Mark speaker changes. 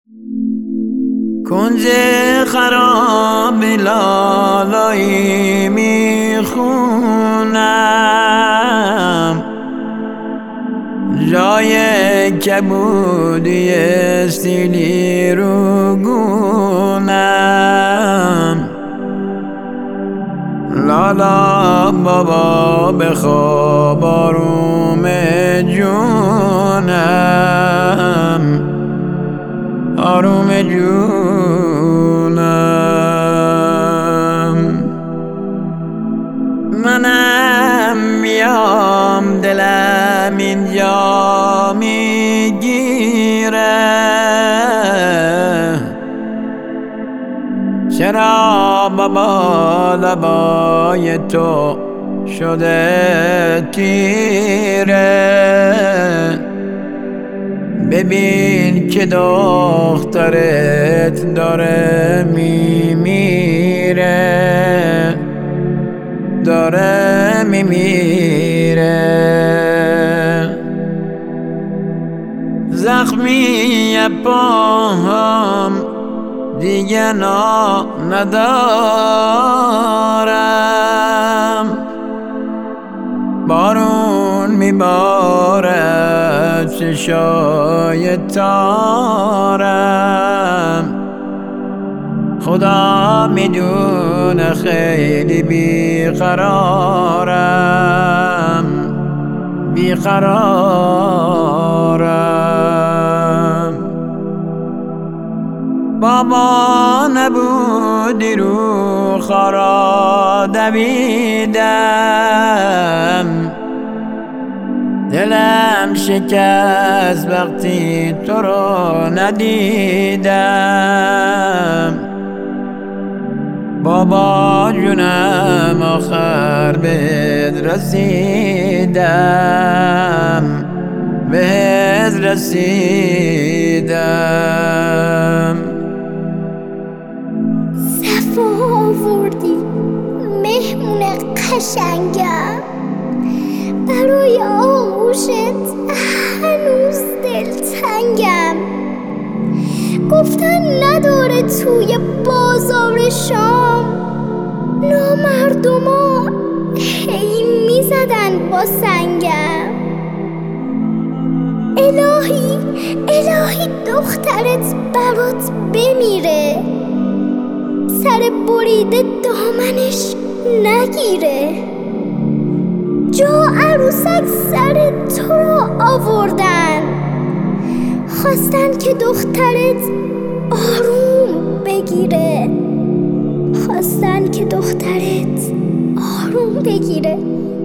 Speaker 1: کنج خراب لالایی میخونم، جای کبودی استیلی رو گونم. لالا بابا بخواب آروم جونم، آروم جونم. منم میام دلم اینجا میگیره، چرا بابا لبای تو شده تیره؟ ببین که دخترت داره میمیره، داره میمیره. زخمی پاهم دیگه ندارم، بارون میبارد چشای تارم. خدا میدونه خیلی بیقرارم، بیقرارم. بابا نبودی رو خارا دویدم، دلم شکست وقتی تو رو ندیدم. بابا جونم آخر بهت رسیدم، بهت رسیدم.
Speaker 2: صفا آوردی مهمون قشنگم، برای آغوشت هنوز دلتنگم. گفتن نداره توی بازار شام، نامردما هی میزدن با سنگم. الهی الهی دخترت برات بمیره، سر بریده دامنش نگیره. جا عروسک سر تو را آوردن، خواستن که دخترت آروم بگیره، خواستن که دخترت آروم بگیره.